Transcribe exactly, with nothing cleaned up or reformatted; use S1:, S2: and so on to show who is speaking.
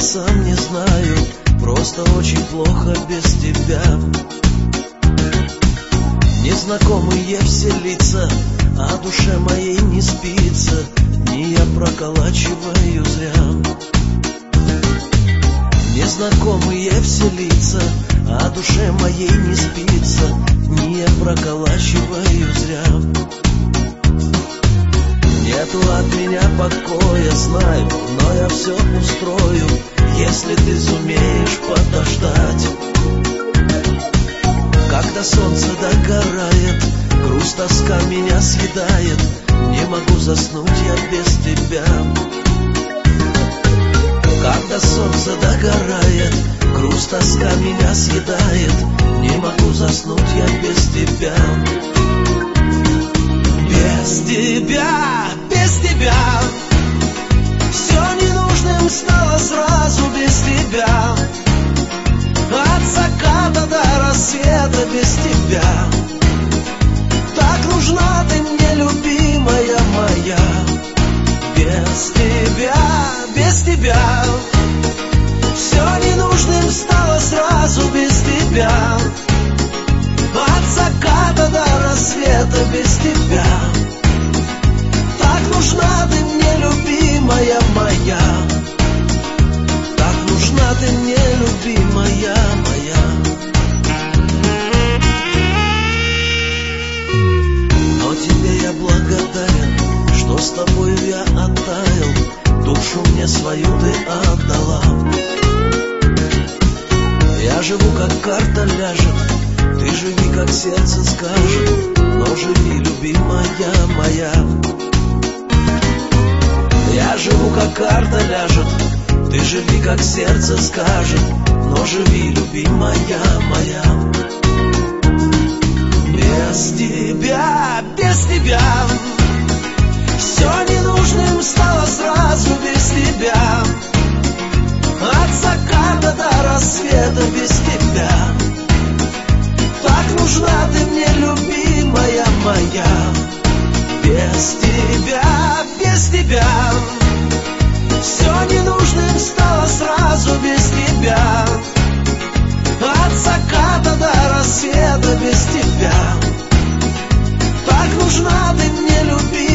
S1: сам не знаю, просто очень плохо без тебя. Незнакомые все лица, а душе моей не спится, дни я проколачиваю зря. Незнакомые все лица, а душе моей не спится, дни я проколачиваю зря. Нету от меня покоя, знаю, но я все устрою, если ты сумеешь подождать. Когда солнце догорает, грусть, тоска меня съедает, не могу заснуть я без тебя. Когда солнце догорает, грусть, тоска меня съедает, не могу заснуть я без тебя. Без тебя, без тебя все ненужным стало сразу без тебя. От заката до рассвета без тебя. Так нужна ты мне, любимая моя. Без тебя, без тебя все ненужным стало сразу без тебя. От заката до рассвета без тебя. Так нужна ты мне, любимая моя. Так нужна ты мне, любимая моя. Но тебе я благодарен, что с тобою я оттаял, душу мне свою ты отдала. Я живу, как карта ляжет, ты живи, как сердце скажет, но живи, любимая моя. Я живу, как карта ляжет, ты живи, как сердце скажет, но живи, любимая моя. Без тебя, без тебя все ненужным стало сразу без тебя. От заката до рассвета без тебя. Так нужна ты мне, любимая моя. Без тебя, без тебя все ненужным стало сразу без тебя. От заката до рассвета без тебя. Так нужна ты мне, любимая.